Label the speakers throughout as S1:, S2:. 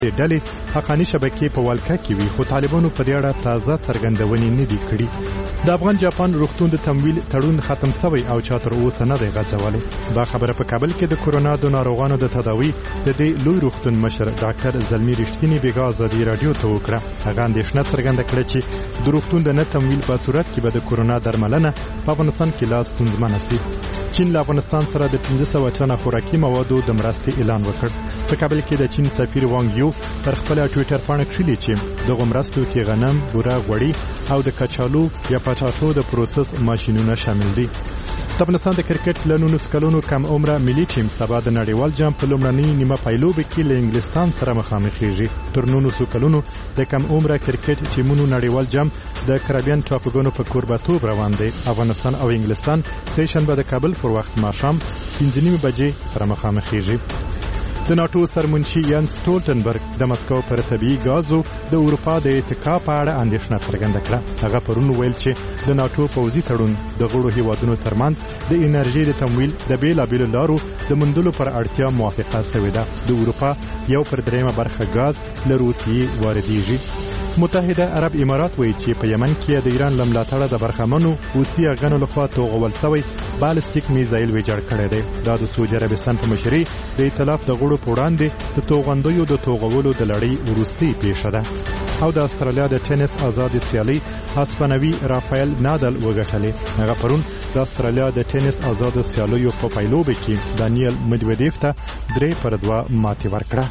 S1: ډلې حقاني شبکې په ولکه کې وي، خو طالبانو په دې اړه تازه څرګندونې نه دي کړې. د افغان جاپان روغتون د تمویل تړون ختم شوی او چا تر اوسه نه دی غځولی. دا خبره په کابل کې د کورونا د ناروغانو د تداوي د دې لوی روغتون مشر ډاکټر زلمی رښتینی بیګا ازادي رادیو ته وکړه. هغه اندېښنه څرګنده کړه چې د روغتون د نه تمویل په صورت کې به د کورونا درملنه په افغانستان کې لا ستونزمنه شي. چین له افغانستان سره د 1500 ټنه خوراکي موادو د مرستې اعلان وکړ. په کابل کې د چین سفیر وانګ یو پر خپل ټوئیټر باندې کړلي چې د مرستو کې غنم، بوره، غوړي او د کچالو یا پټاټو د پروسس ماشينونه شامل دي. د افغانستان د کرکټ له 19 کلونو کم عمره ملي ټیم سبا د نړیوال جام په لومړنۍ نیمه پایلوبه کې له انګلستان سره مخامخېږي. تر 19 کلونو د کم عمره کرکټ ټیمونو نړیوال جام د کریبیان ټاپوګانو په کوربتوب روان دی. افغانستان او انګلستان سه شنبه د کابل پر وخت ماښام 5:30 بجې سره مخامخېږي. د ناتو سرمنشي یان سټولټنبرګ د مسکو پر طبيعي غازو د اروپا د اتکا په اړه اندېښنه څرګنده کړه. هغه پرون ویل چې د ناتو پوځي تړون د غړو هیوادونو ترمنځ د انرژي د تمویل د بیلابیلو لارو د موندلو پر اړتیا موافقه شوې ده. د اروپا 1/3 برخه غاز له روسیې واردېږي. متحده عرب امارات وایي چې په یمن کې د ایران لملاتړه د برخمنو حوثي غنو لخوا توغول شوی بالستیک میزایل ویجاړ کړی دی. دا د سعودي عربستان په مشرۍ د ائتلاف د غړو په وړاندې د توغندیو د توغولو د لړۍ وروستۍ پیښه ده. او د استرالیا د ټینس آزاد سیالي هسپانوي رافایل نادال وګټلې. هغه پرون د استرالیا د ټینس آزاد سیالیو په پایلوبه کې دانیل مدویدیف ته 3-2 ماتې ورکړه.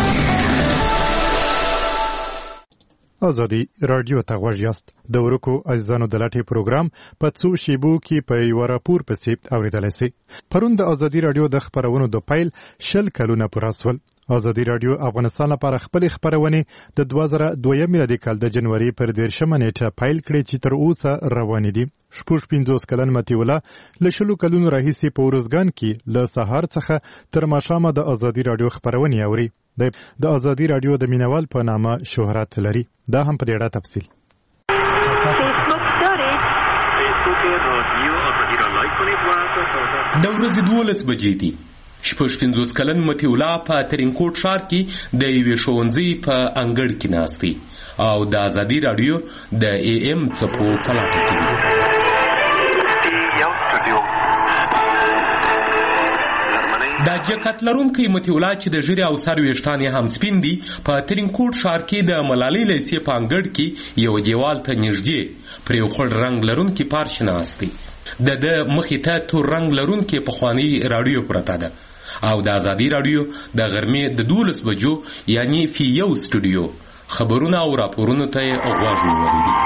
S1: ازادي رادیو ته غوږ یاست. د ورکو عزیزانو د لټې پروګرام په څو شیبو کې په یو راپور پسې اوریدلای شئ. پرون د ازادي رادیو د خبرونو د پیل 20 کلونه پوره شول. ازادي رادیو افغانستان لپاره خپل خبرونه د 2002 میلادي کال د جنوري پر 13 نیټه پیل کړې چې تر اوسه روان دي. 50 کلن متیولا له 20 کلونو راهیسې په ورځګان کې له سهار څخه تر ماښامه د ازادي رادیو خبرونه اوري. د ازادي رادیو د مینوال په نامه شهرت لري. دا هم په دې اړه تفصیل.
S2: د ورځې 12 بجې دي. 50 کلن متیولا په ترینکوټ ښار کې د یوې ښوونځي په انګړ کې ناست دی او د ازادي رادیو د AM څپو په لټه کې دی. دا جکت لرونکی متیولا چې د ژیرې او سر ویښتان یې هم سپین دي په ترینکوټ ښار کې د ملالۍ لیسې په انګړ کې یو دیوال ته نږدې پر یو خړ رنګ لرونکی پارچ ناست دی. د مخې ته تور رنګ لرونکی پخوانۍ راډیو پرته ده او د ازادي راډیو د غرمې د 12 بجو یعنی فی یو سټوډیو خبرونه او راپورونو ته یې غوږ نیولی دی.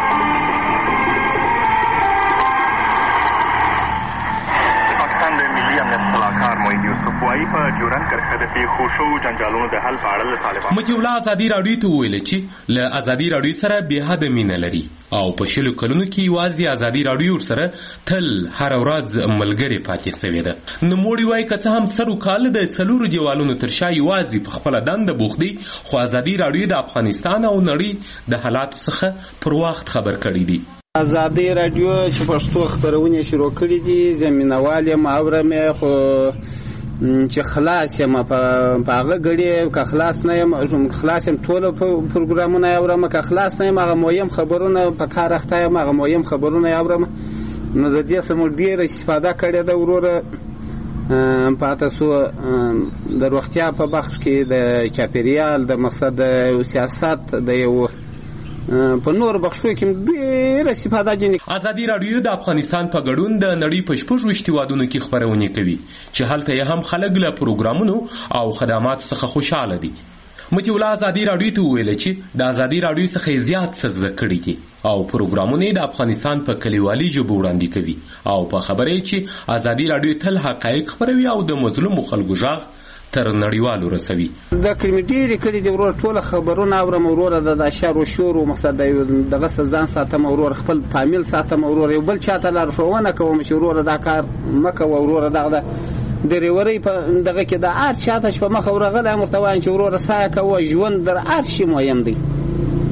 S2: متیولا ازادي راډیو ته ویل چې له ازادي راډیو سره به حد مینه لري او په 20 کلونو کې یوازې ازادي راډیو سره تل هر ورځ ملګری پاتې شوی ده. نوموړي وایي که څه هم سر وکال د 4 دیوالونو تر شا یوازې په خپله دنده بوخت دی، خو ازادي راډیو د افغانستان او نړۍ د حالاتو څخه پر وخت خبر کړی دی.
S3: ازادي راډیو چې پښتو خبرونه شروع کړې دي زمينوال یم اورم خو چې خلاص یم په هغه غړي که خلاص نه یم خلاص یم ټول پروګرامونه اورم که خلاص نه یم هغه مهم خبرونه په کار اخته یم هغه مهم خبرونه اورم. نو د دې سم ډیره استفاده کړې ده وروره پاتې سو د روغتیا په بخش کې د چاپیریال د مقصد د سیاست د یو په نور بخښو کې ډېر استفاده جنې.
S2: ازادي راډیو د افغانستان په ګډون د نړۍ په 26 هیوادونو کې خبرونه کوي چې هلته یې هم خلک له پروګرامونو او خدماتو څخه خوشاله دي. متیولا ازادي راډیو ته ویل چې د ازادي راډیو څخه زیات څه زده کړي دي او پروګرامونه د افغانستان په کلیوالي ژبه وړاندې کوي او په خبره چې ازادي راډیو تل حقایق خبروي او د مظلومو خلکو غږ تر نړیوالو رسوي.
S3: د کمیټې کړي د ورور ټول خبرونه اورم ورور د شر او شور او مقصد دغه ځان ساتم ورور خپل فامیل ساتم ورور یو بل چاته لار شوونه کوم چې ورور دا کار مکه ورور دغه د ریوري په دغه کې د ار چاته شپه مخ ورغله مرتوان چې ورور سایه کوي ژوند در ار شي مهم دی.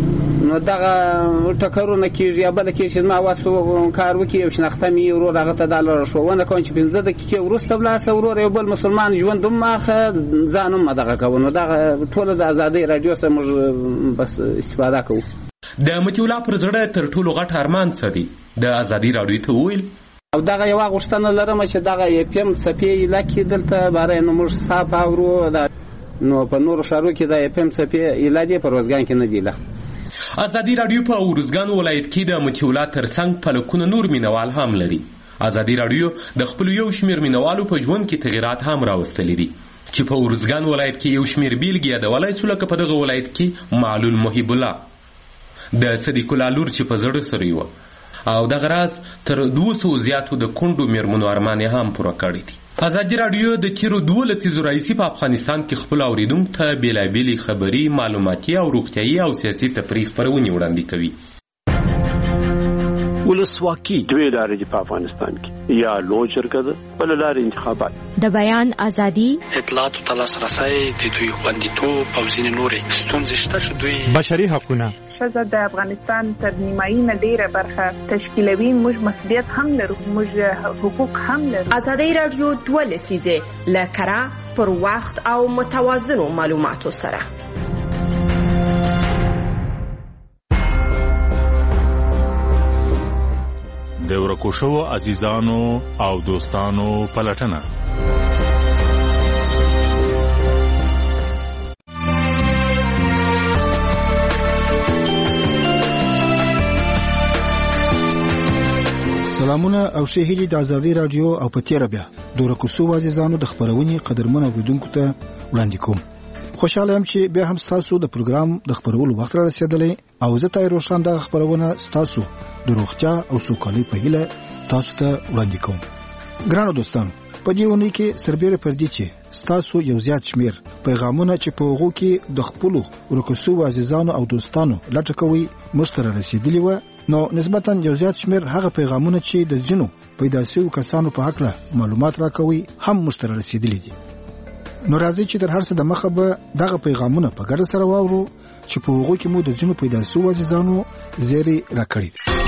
S3: نو دغه ټکرونه کېږي یا بله کېږي چې زما وس کار وکړي یو شناخته مې ورور هغه ته دا لاره ښوونه کوم چې 15 دقیقې وروسته ولاړ ورور یو بل مسلمان ژوند هم ماخه ځان هم دغه کوو. نو دغه ټوله د ازادۍ راډیو څخه موږ بس استفاده کوو.
S2: د مطیع الله پر زړه تر ټولو غټ ارمان څه دی د ازادۍ راډیو ته وویل
S3: او دغه یوه غوښتنه لرم چې دغه FM څپې علاقې دلته باره نو موږ صاف اورو نو په نورو ښارو کې د FM څپې ایله دی په روزګان کې نه دی له.
S2: ازادي راډیو په ارزګان ولایت کې د مطیع الله ترڅنګ په لکونو نور مینوال هم لري. ازادي راډیو د خپل یو شمیر مینوالو په ژوند کې تغیرات هم راوستلي دي چې په ارزګان ولایت کې یو شمیر بیلګې یادولی سو لکه په دغه ولایت کې معلول محب الله د صدیق الله لور چې په زړه سره وه او دغه راز تر 200 زیاتو د کونډو میرمنو ارمان هم پوره کړی دي. ازادي راډیو د تیرو 12 لسیزو راهیسې په افغانستان کې خپل اوریدونکو ته بېلابېلې خبري، معلوماتي او روغتیایي او سیاسي تفریح خپرونې وړاندې کوي.
S4: ولسواکي دوی لارې په افغانستان کې یا لوی شرکت بل لارې انتخابات
S5: د بیان ازادي،
S6: اطلاعات او لاسرسي د دوی خوندیتوب او ځینې نورې ستونزې شته چې دوی
S1: بشري حقونه
S7: ښځه د افغانستان تر نیمایي نه ډیره برخه تشکیلوي. موږ مسؤلیت هم لرو، موږ حقوق هم لرو.
S8: ازادي راډیو 2 لسیزه لکره پر وخت او متوازنو معلوماتو سره
S9: د ورکو شوو عزیزانو او دوستانو پلټنه.
S10: سلامونه او ښه هیلې د ازادي راډیو او په تیره بیا د ورکو شوو عزیزانو د خپرونې قدرمن اوریدونکو ته وړاندې کوم. خوشاله یم چې بیا هم ستاسو د پروګرام د خپرولو وخت را رسیدلی او زه تای روشن د خپرونه ستاسو د روغتیا او سوکالۍ په هیله تاسو ته وړاندې کوم. ګرانو دوستانو، په دې اونۍ کې سربېره پر دې چې ستاسو یو زیات شمیر پیغامونه چې په هغو کې د خپلو ورکو شوو عزیزانو او دوستانو لټه کوئ موږ ته رارسېدلي وه، نو نسبتاً یو زیات شمیر هغه پیغامونه چې د ځینو پیدا شویو کسانو په هکله معلومات راکوي هم موږ ته رارسېدلي دي. نو راځئ چې تر هر څه د مخه به دغه پیغامونه په ګډه سره واورو چې په هغو کې مو د ځینو پیدا شویو عزیزانو زیری راکړي دي.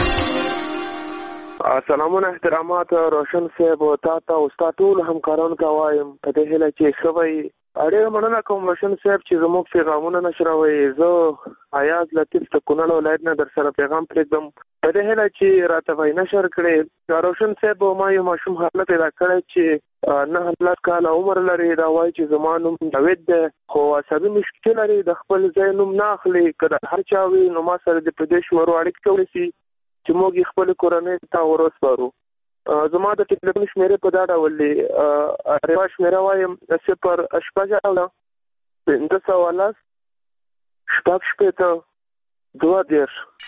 S11: سلامونه، احترامات روشن صاحب او تاسو او تاسو ټول همکارانو ته وایم په دې هیله چې خوي اړه مننه کوم روشن صاحب چې زموږ پیغامونه نشروي. زه آیاز لطیف ته کونړ ولایت نه در سره پیغام پرېږدم په دې هیله چې راته وای نشر کړي. روشن صاحب ما یو ماشوم حالت پیدا کړی چې 9 کاله عمر لري. دا وایي چې زمانوم جاوید ده خو عصبي مشکل لري، د خپل ځای نوم نه اخلي. کله هر چا وي نو ما سره د پردیش ورو اړیکې کولی شي چې موږ خپل کورنۍ ته ورسپارو. زما د ټلیفون شمیرې په دا ډول دی، روا شمیره وایم 0 5 2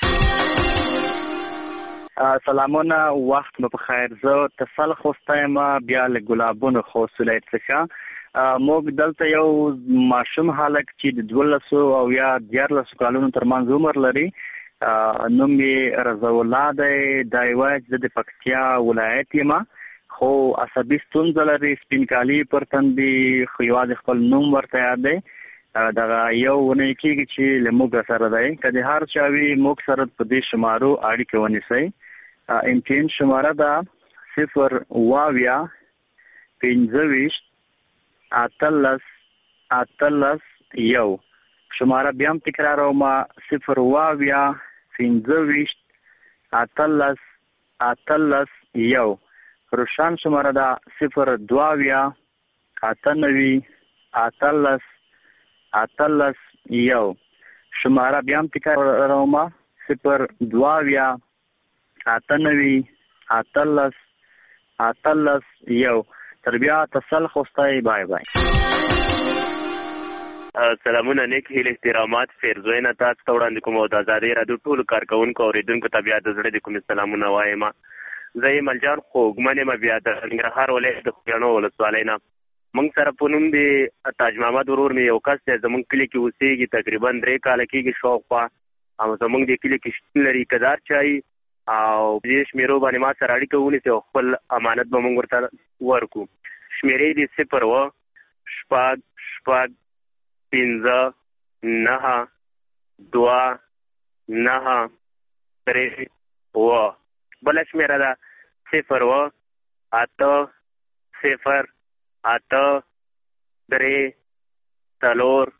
S12: سلامونه، وخت مو بخیر. زه تسل خوستایم بیا له ګلابونو خوستلای څخه موږ دلته یو ماشوم هلک چې د 12 او یا 14 کالونو ترمنځ عمر لري، نوم یې رضا الله دی. دا یوازې د پکتیا ولایت یم خو عصبي ستونزه لري، سپینکالي پر تندي، خو یوازې خپل نوم ورته یاد دی. دغه یو ونې کېږي چې له موږ سره دی. که د هر چا وي موږ سره په دې شمارو اړیکې ونیسئ. امتحان شماره ده 0 22 25 18 1. شماره بیا هم تکراروم 0 22 25 18 1. روشن شماره ده 0 22 98 18 1. شماره بیا هم تکراروم 0 22 98 18 1. تر بیا تسل خوستای. بای بای.
S13: سلامونه، نیک هیله احترامات فرزوینه تاسو ته وړاندې کوم او د ازادۍ راډیو ټولو کارکوونکو اوریدونکو ته بیا د زړه د کومې سلامونه وایم. زه یې ملجان خوږمن یم بیا د ننګرهار ولایت د خوږیاڼو ولسوالۍ نه. موږ سره په نوم د تاج محمد ورور مې یو کس دی، زموږ کلي کې اوسېږي، تقریبا 3 کاله کېږي شاوخوا، او زموږ د کلي کې شتون لري. که دار چا وي او دې شمېرو باندې ما سره اړیکه ونیسي او خپل امانت به موږ ورته ورکو. شمېرې دي 0 6 5 9 2 9 3 بله شمېره ده 0 8 0 8 3 4